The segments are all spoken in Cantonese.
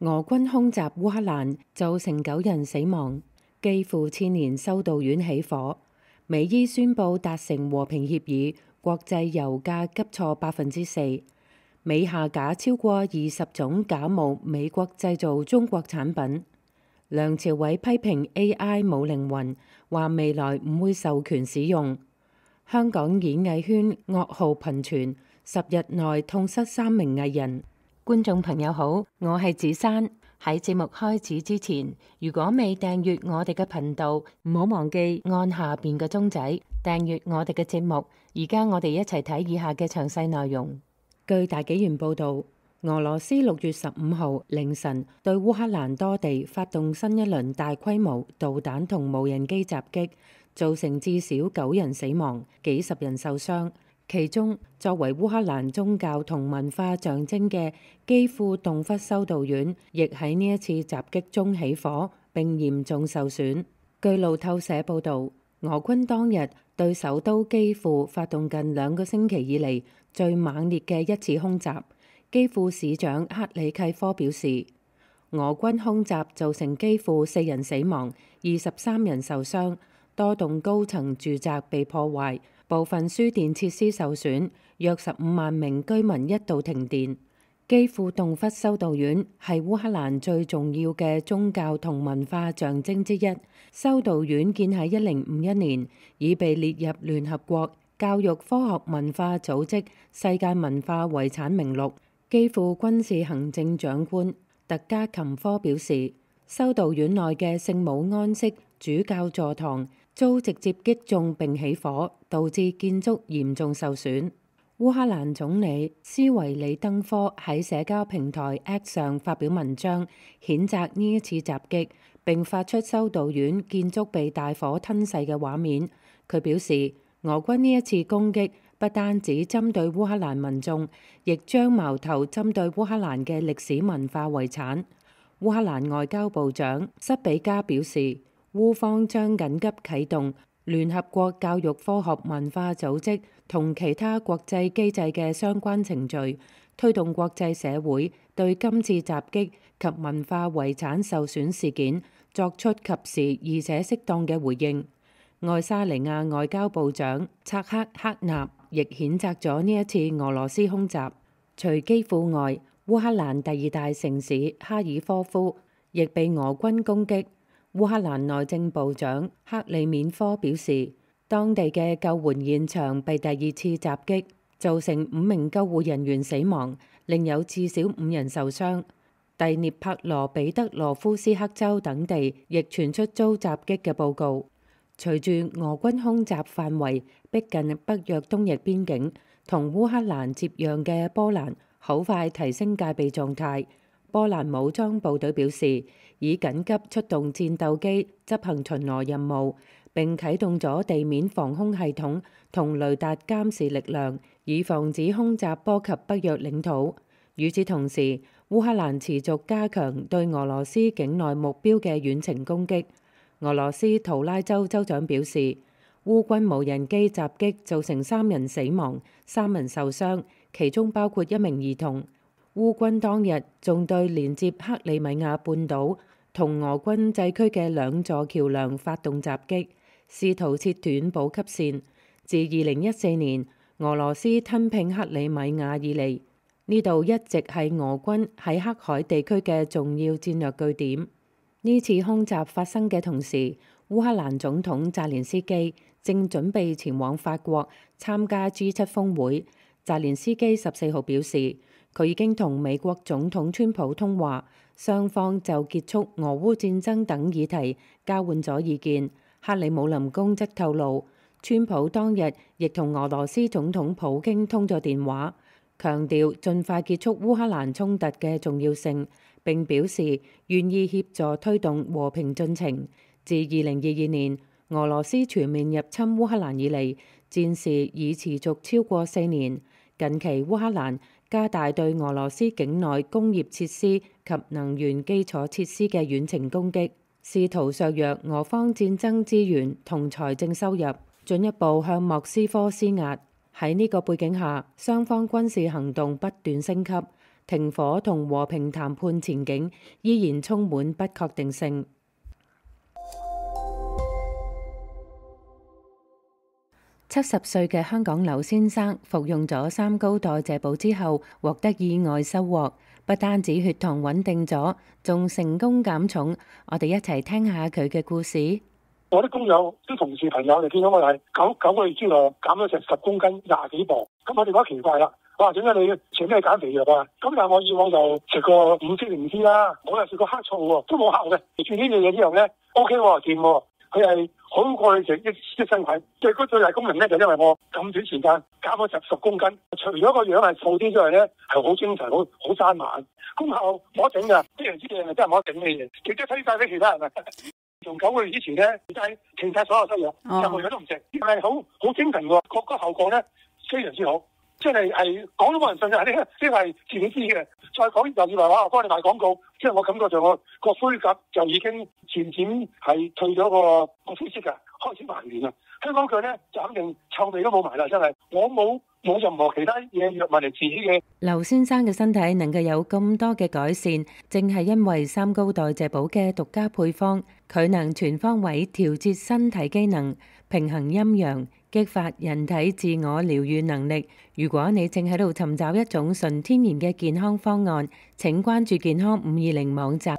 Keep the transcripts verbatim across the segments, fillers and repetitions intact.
俄軍空襲烏克蘭，造成九人死亡。基輔千年修道院起火。美伊宣布達成和平協議，國際油價急挫百分之四。美下架超過二十種假冒美國製造中國產品。梁朝偉批評 A I 冇靈魂，話未來唔會授權使用。香港演藝圈噩耗頻傳，十日內痛失三名藝人。觀眾朋友好，我係子珊。喺節目開始之前，如果未訂閱我哋嘅頻道，唔好忘記按下邊嘅鐘仔訂閱我哋嘅節目。而家我哋一齊睇以下嘅詳細內容。據大紀元報導，俄羅斯六月十五號凌晨對烏克蘭多地發動新一輪大規模導彈同無人機襲擊，造成至少九人死亡，幾十人受傷。其中，作為烏克蘭宗教同文化象徵嘅基輔洞窟修道院，亦喺呢一次襲擊中起火並嚴重受損。據路透社報導，俄軍當日對首都基輔發動近兩個星期以嚟最猛烈嘅一次空襲。基輔市長克里契科表示，俄軍空襲造成基輔四人死亡，二十三人受傷，多棟高層住宅被破壞。部分輸電設施受損，約十五萬名居民一度停電。基輔洞窟修道院係烏克蘭最重要嘅宗教同文化象徵之一。修道院建喺一零五一年，已被列入聯合國教育科學文化組織世界文化遺產名錄。基輔軍事行政長官特加琴科表示，修道院內嘅聖母安息主教座堂遭直接擊中並起火，導致建築嚴重受損。烏克蘭總理斯維里登科喺社交平台 X 上發表文章，譴責呢一次襲擊，並發出修道院建築被大火吞噬嘅畫面。佢表示，俄軍呢一次攻擊不單止針對烏克蘭民眾，亦將矛頭針對烏克蘭嘅歷史文化遺產。烏克蘭外交部長塞比加表示，烏方將緊急啟動聯合國教育科學文化組織同其他國際機制嘅相關程序，推動國際社會對今次襲擊及文化遺產受損事件作出及時而且適當嘅回應。愛沙尼亞外交部長察克克納亦譴責咗呢一次俄羅斯空襲。除基輔外，烏克蘭第二大城市哈爾科夫亦被俄軍攻擊。烏克蘭內政部長克里緬科表示，當地嘅救援現場被第二次襲擊，造成五名救護人員死亡，另有至少五人受傷。第涅帕羅彼得羅夫斯克州等地亦傳出遭襲擊嘅報告。隨住俄軍空襲範圍逼近北約東翼邊境，同烏克蘭接壤嘅波蘭好快提升戒備狀態。波蘭武裝部隊表示，已緊急出動戰鬥機執行巡邏任務，並啟動咗地面防空系統同雷達監視力量，以防止空襲波及北約領土。與此同時，烏克蘭持續加強對俄羅斯境內目標嘅遠程攻擊。俄羅斯圖拉州州長表示，烏軍無人機襲擊造成三人死亡，三人受傷，其中包括一名兒童。烏軍當日仲對連接克里米亞半島同俄軍制區嘅兩座橋梁發動襲擊，試圖切斷補給線。自二零一四年俄羅斯吞併克里米亞以嚟，呢度一直係俄軍喺黑海地區嘅重要戰略據點。呢次空襲發生嘅同時，烏克蘭總統澤連斯基正準備前往法國參加 G 七 峰會。澤連斯基十四號表示，佢已經同美國總統川普通話，雙方就結束俄烏戰爭等議題交換咗意見。克里姆林宮則透露，川普當日亦同俄羅斯總統普京通咗電話，強調盡快結束烏克蘭衝突嘅重要性，並表示願意協助推動和平進程。自二零二二年俄羅斯全面入侵烏克蘭以嚟，戰事已持續超過四年。近期烏克蘭加大對俄羅斯境內工業設施及能源基礎設施嘅遠程攻擊，試圖削弱俄方戰爭資源同財政收入，進一步向莫斯科施壓。喺呢個背景下，雙方軍事行動不斷升級。 停火同和平談判前景依然充滿不確定性。七十歲嘅香港劉先生服用咗三高代謝補之後，獲得意外收穫，不單止血糖穩定咗，仲成功減重。我哋一齊聽下佢嘅故事。 我啲工友、啲同事朋友就見到我係九九個月之內減咗成十公斤、廿幾磅，咁我哋覺得奇怪啦。我話點解你食咩減肥藥啊？咁但係我以往就食過五色靈芝啦，我又食過黑醋喎，都冇效嘅。食住呢樣嘢之後咧 ，OK 喎，掂喎，佢係好過你食益益生菌。最最大功能咧就因為我咁短時間減咗十十公斤，除咗個樣係瘦啲之外咧，係好精神、好好生猛，功效冇得整㗎。呢樣啲嘢係真係冇得整嘅嘢，亦都推晒俾其他人啊！從九個月之前咧，就係停晒所有西藥，任何嘢都唔食，係好好精神喎，個個效果咧非常之好，即係係講都冇人信嘅，呢啲係自己知嘅。再講又以為話我幫你賣廣告，即係我感覺上我個灰甲就已經漸漸係退咗個個灰色㗎，開始還原啦。香港腳咧就肯定臭味都冇埋啦，真係我冇冇任何其他嘢藥物嚟治嘅。 劉先生嘅身體能夠有咁多嘅改善，正係因為三高代謝補嘅獨家配方，佢能全方位調節身體機能，平衡陰陽，激發人體自我療癒能力。如果你正喺度尋找一種純天然嘅健康方案，請關注健康五二零網站。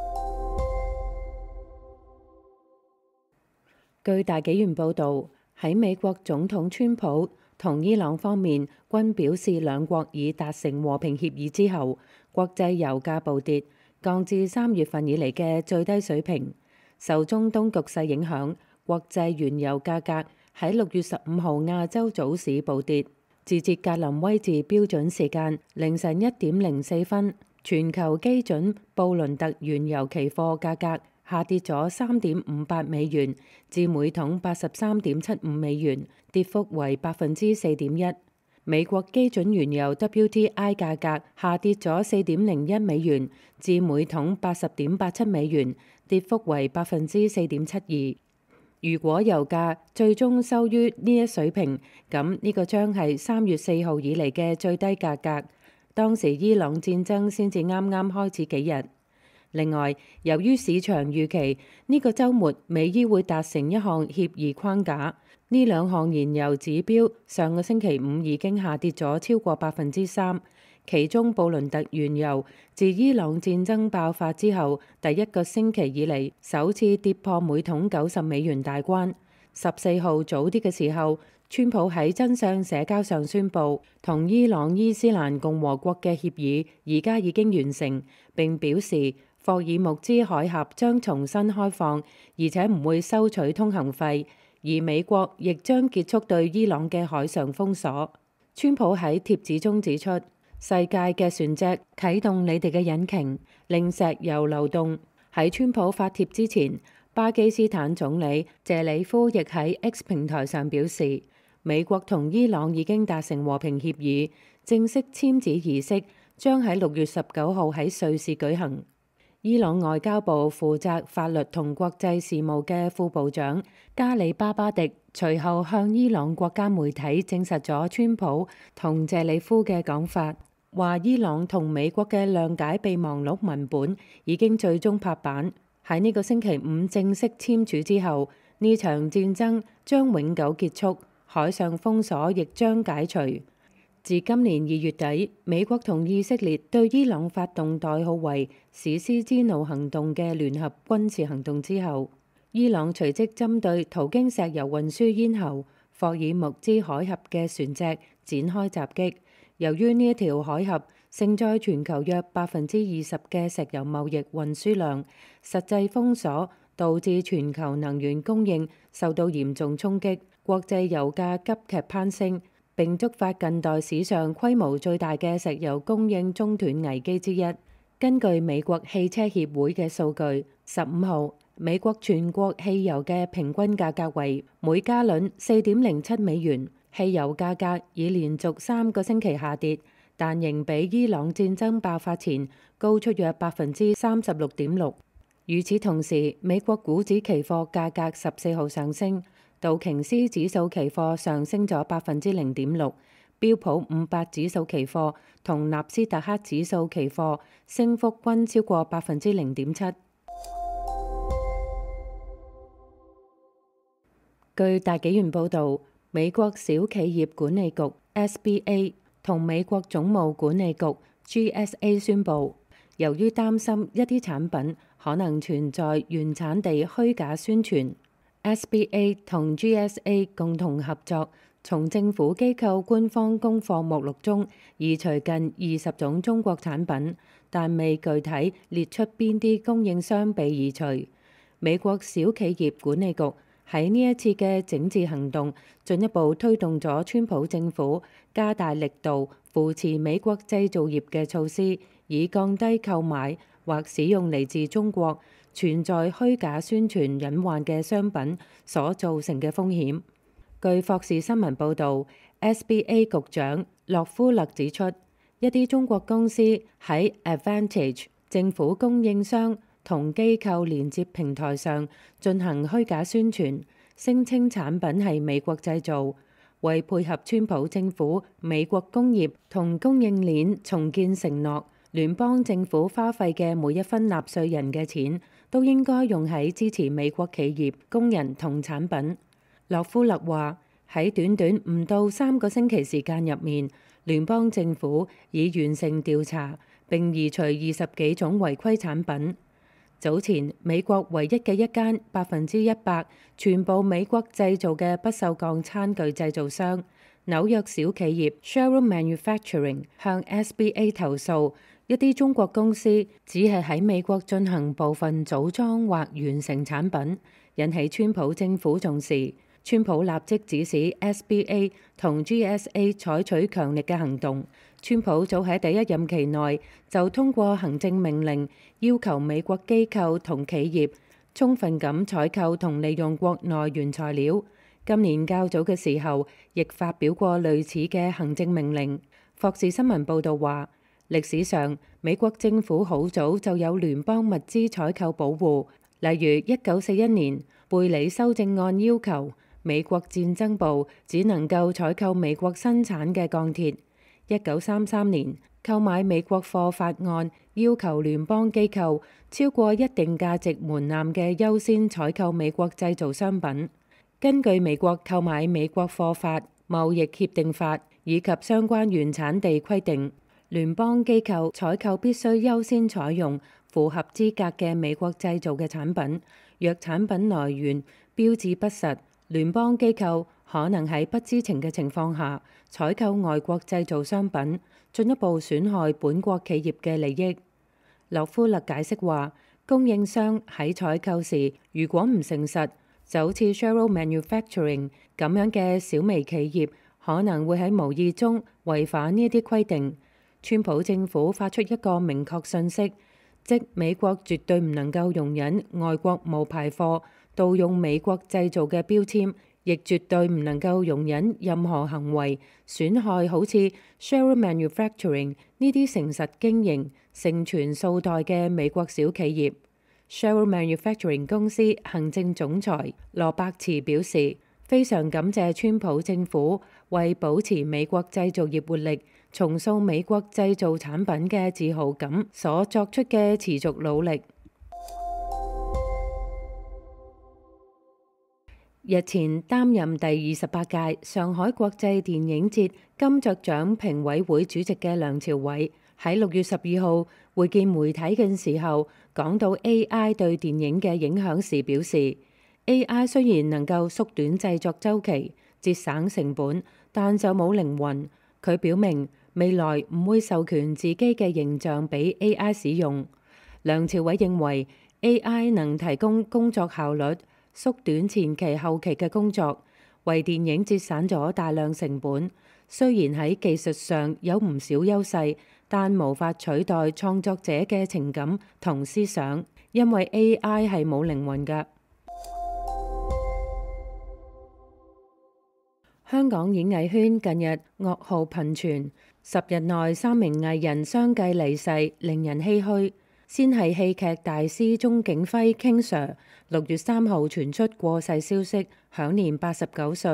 據大紀元報導，喺美國總統川普同伊朗方面均表示兩國已達成和平協議之後，國際油價暴跌，降至三月份以嚟嘅最低水平。受中東局勢影響，國際原油價格喺六月十五號亞洲早市暴跌，截至格林威治標準時間凌晨一點零四分，全球基準布倫特原油期貨價格下跌咗三點五八美元，至每桶八十三點七五美元，跌幅為百分之四點一。美國基準原油 W T I 價格下跌咗四點零一美元，至每桶八十點八七美元，跌幅為百分之四點七二。如果油價最終收於呢一水平，咁呢個將係三月四號以嚟嘅最低價格。當時伊朗戰爭先至啱啱開始幾日。另外，由於市場預期呢個週末美伊會達成一項協議框架，呢兩項燃油指標上個星期五已經下跌咗超過百分之三。其中布倫特原油自伊朗戰爭爆發之後第一個星期以嚟首次跌破每桶九十美元大關。十四號早啲嘅時候，川普喺真相社交上宣布，同伊朗伊斯蘭共和國嘅協議而家已經完成，並表示霍爾木茲海峽將重新開放，而且唔會收取通行費，而美國亦將結束對伊朗嘅海上封鎖。川普喺貼紙中指出，世界嘅船隻啟動你哋嘅引擎，令石油流動。喺川普發帖之前，巴基斯坦總理謝里夫亦喺 X 平台上表示，美國同伊朗已經達成和平協議，正式簽字儀式將喺六月十九號喺瑞士舉行。伊朗外交部負責法律同國際事務嘅副部長加里巴巴迪隨後向伊朗國家媒體證實咗川普同謝里夫嘅講法，話伊朗同美國嘅諒解備忘錄文本已經最終拍板，喺呢個星期五正式簽署之後，呢場戰爭將永久結束，海上封鎖亦將解除。自今年二月底，美國同以色列對伊朗發動代號為史詩之怒行動嘅聯合軍事行動之後，伊朗隨即針對途經石油運輸咽喉霍爾木茲海峽嘅船隻展開襲擊。由於呢一條海峽盛載全球約百分之二十嘅石油貿易運輸量，實際封鎖導致全球能源供應受到嚴重衝擊，國際油價急劇攀升，並觸發近代史上規模最大嘅石油供應中斷危機之一。根據美國汽車協會嘅數據，十五號美國全國汽油嘅平均價格為每加侖四點零七美元。汽油價格已連續三個星期下跌，但仍比伊朗戰爭爆發前高出約百分之三十六點六。與此同時，美國股指期貨價格十四號上升，道瓊斯指數期貨上升咗百分之零點六， 標普五百指數期貨同納斯達克指數期貨升幅均超過百分之零點七。據大紀元報導，美國小企業管理局 S B A 同美國總務管理局 G S A 宣布，由於擔心一啲產品可能存在原產地虛假宣傳， S B A 同 G S A 共同合作，從政府機構官方供貨目錄中移除近二十種中國產品，但未具體列出邊啲供應商被移除。美國小企業管理局喺呢一次嘅整治行動，進一步推動咗川普政府加大力度扶持美國製造業嘅措施，以降低購買或使用嚟自中國存在虛假宣傳隱患嘅商品所造成嘅風險。據霍士新聞報導， S B A 局長洛夫勒指出，一啲中國公司喺 Advantage 政府供應商同機構連接平台上進行虛假宣傳，聲稱產品係美國製造。為配合川普政府美國工業同供應鏈重建承諾，聯邦政府花費嘅每一分納稅人嘅錢都應該用喺支持美國企業、工人同產品。洛夫勒話：喺短短唔到三個星期時間入面，聯邦政府已完成調查並移除二十幾種違規產品。早前，美國唯一嘅一間百分之一百全部美國製造嘅不鏽鋼餐具製造商紐約小企業 Sherrill Manufacturing 向 S B A 投訴，一啲中國公司只係喺美國進行部分組裝或完成產品，引起川普政府重視。川普立即指使 S B A 同 G S A 採取強力嘅行動。川普早喺第一任期內就通過行政命令，要求美國機構同企業充分咁採購同利用國內原材料。今年較早嘅時候，亦發表過類似嘅行政命令。霍士新聞報導話，歷史上美國政府好早就有聯邦物資採購保護，例如一九四一年貝里修正案要求美國戰爭部只能夠採購美國生產嘅鋼鐵。一九三三年購買美國貨法案要求聯邦機構超過一定價值門檻嘅優先採購美國製造商品。根據美國購買美國貨法貿易協定法以及相關原產地規定，聯邦機構採購必須優先採用符合資格嘅美國製造嘅產品。若產品來源標誌不實，聯邦機構可能喺不知情嘅情況下採購外國製造商品，進一步損害本國企業嘅利益。洛夫勒解釋話，供應商喺採購時如果唔誠實，就好似 Sherrill Manufacturing 咁樣嘅小微企業，可能會喺無意中違反呢啲規定。川普政府發出一個明確訊息，即美國絕對唔能夠容忍外國冒牌貨盜用美國製造嘅標籤，亦絕對唔能夠容忍任何行為損害好似 Sherrill Manufacturing 呢啲誠實經營、承傳數代嘅美國小企業。Sherrill Manufacturing 公司行政總裁羅伯茨表示，非常感謝川普政府為保持美國製造業活力、重塑美國製造產品嘅自豪感所作出嘅持續努力。日前擔任第二十八屆上海國際電影節金爵獎評委會主席嘅梁朝偉喺六月十二號會見媒體嘅時候，講到 A I 對電影嘅影響時表示， A I 雖然能夠縮短製作週期、節省成本，但就冇靈魂。佢表明未來唔會授權自己嘅形象俾 A I 使用。梁朝偉認為 A I 能提供工作效率，縮短前期後期嘅工作，為電影節省咗大量成本。雖然喺技術上有唔少優勢，但無法取代創作者嘅情感同思想，因為 A I 係冇靈魂㗎。香港演藝圈近日噩耗頻傳，十日內三名藝人相繼離世，令人唏噓。先係戲劇大師鍾景輝 King Sir， 六月三號傳出過世消息，享年八十九歲。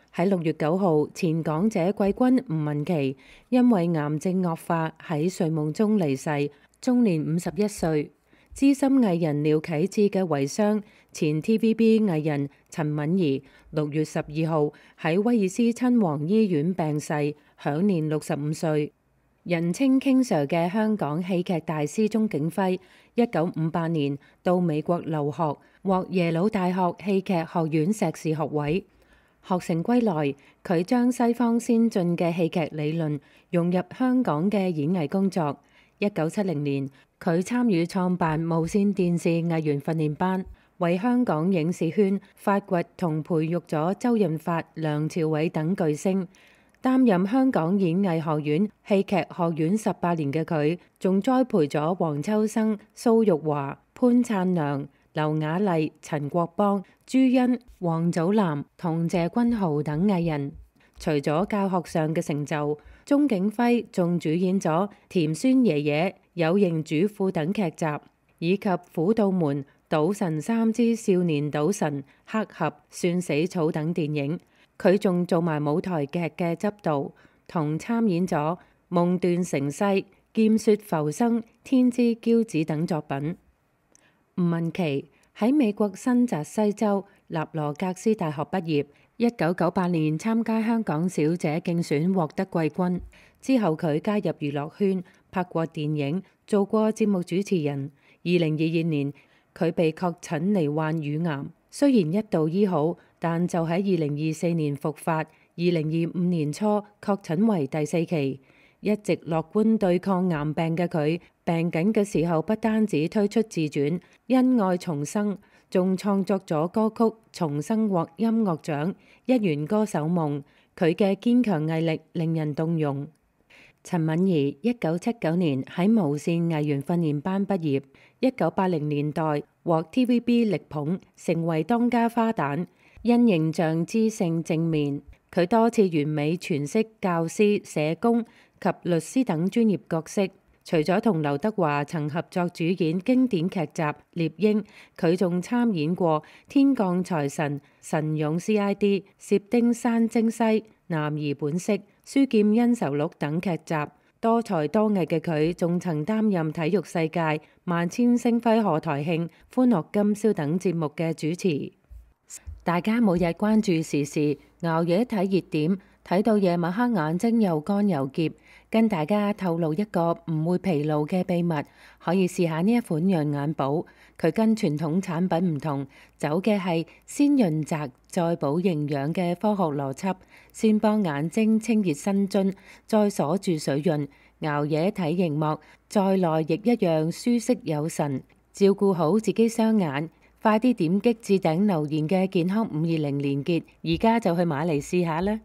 喺六月九號，前港姐季軍吳文琪因為癌症惡化喺睡夢中離世，終年五十一歲。資深藝人廖啟智嘅遺孀，前 T V B 藝人陳敏兒，六月十二號喺威爾斯親王醫院病逝，享年六十五歲。人稱 King Sir 嘅香港戲劇大師鍾景輝，一九五八年到美國留學，獲耶魯大學戲劇學院碩士學位。學成歸來，佢將西方先進嘅戲劇理論融入香港嘅演藝工作。一九七零年，佢參與創辦無線電視藝員訓練班，為香港影視圈發掘同培育咗周潤發、梁朝偉等巨星。擔任香港演藝學院戲劇學院十八年嘅佢，仲栽培咗黃秋生、蘇玉華、潘燦良、劉雅麗、陳國邦、朱茵、王祖藍同謝君豪等藝人。除咗教學上嘅成就，鍾景輝仲主演咗《甜酸爺爺》、《有型主婦》等劇集，以及《虎度門》、《賭神三之少年賭神》、《黑俠》、《算死草》等電影。佢仲做埋舞台劇嘅執導，同參演咗《夢斷城西》、《劍雪浮生》、《天之驕子》等作品。吳文琪喺美國新澤西州納羅格斯大學畢業，一九九八年參加香港小姐競選獲得季軍。之後佢加入娛樂圈，拍過電影，做過節目主持人。二零二二年佢被確診罹患乳癌，雖然一度醫好，但就喺二零二四年復發。二零二五年初確診為第四期。一直樂觀對抗癌病嘅佢，病緊嘅時候不單止推出自傳《因愛重生》，仲創作咗歌曲《重生》獲音樂獎、一圓歌手夢。佢嘅堅強毅力令人動容。陳敏兒一九七九年喺無線藝員訓練班畢業，一九八零年代獲 T V B 力捧，成為當家花旦。因形象知性正面，佢多次完美詮釋教師、社工及律師等專業角色。除咗同劉德華曾合作主演經典劇集《獵鷹》，佢仲參演過《天降財神》、《神勇 C I D》、《薛丁山精西》、《男兒本色》、《書劍恩仇錄》等劇集。多才多藝嘅佢，仲曾擔任《體育世界》、《萬千星輝賀台慶》、《歡樂今宵》等節目嘅主持。大家每日關注時事，熬夜睇熱點，睇到夜晚黑眼睛又乾又澀。跟大家透露一個唔會疲勞嘅秘密，可以試下呢一款養眼寶。佢跟傳統產品唔同，走嘅係先潤澤再補營養嘅科學邏輯，先幫眼睛清熱生津，再鎖住水潤。熬夜睇熒幕，再耐亦一樣舒適有神。照顧好自己雙眼，快啲點擊置頂留言嘅健康五二零連結，而家就去買嚟試下啦！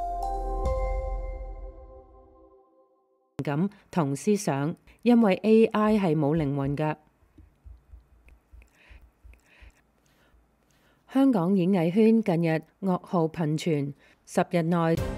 感同思想，因為 A I 係冇靈魂㗎。香港演藝圈近日噩耗頻傳，十日內